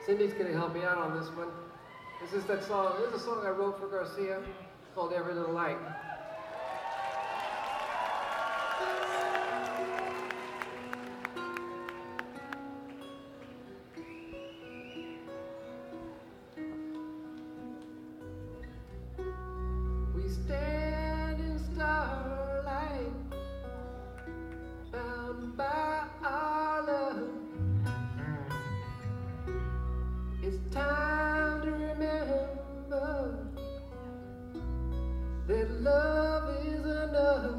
Cindy's gonna help me out on this one. This is that song. This is a song I wrote for Garcia called Every Little Light. We stand in starlight, bound by our love. It's time to remember that love is enough.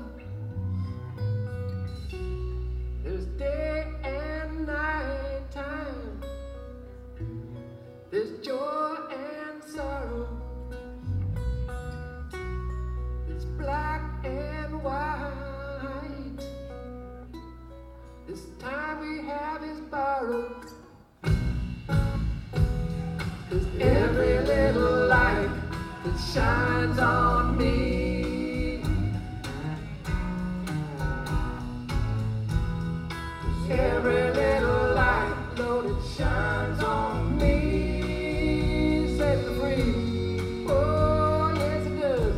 There's day and night time, there's joy and sorrow, there's black and white. This time we have is borrowed. Every little light that shines on me, every little light, Lord, it shines on me. Set me free, oh yes it does.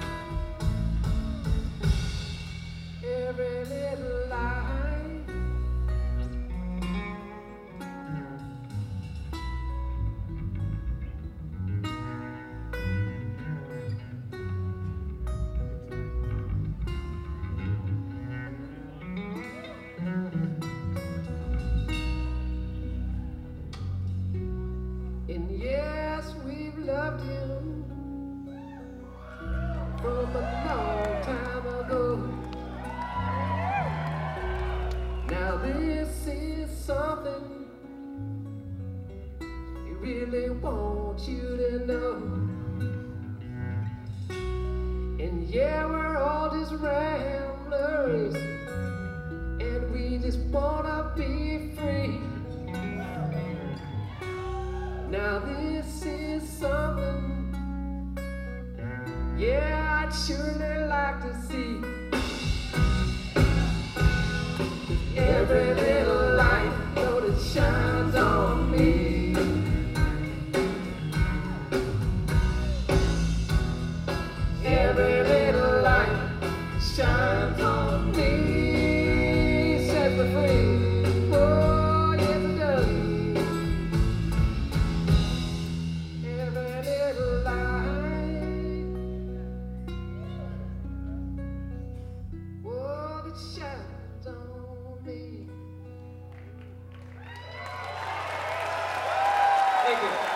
Every little light. And yes, we've loved him from a long time ago. Now this is something he really wants you to know. And yeah, we're all just ramblers, and we just wanna be free. Now this is something, yeah, I'd surely like to see. Every little light, though it shines on me, every little light shines on me. Set me free, oh yes it does. Every little light, oh, that shines on me. Thank you.